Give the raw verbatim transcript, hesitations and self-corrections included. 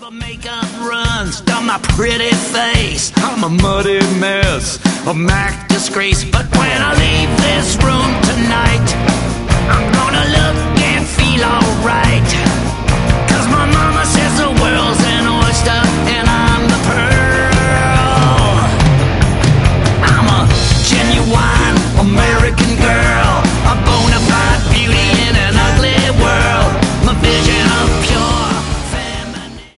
the makeup runs down my pretty face. I'm a muddy mess, a Mac disgrace. But when I leave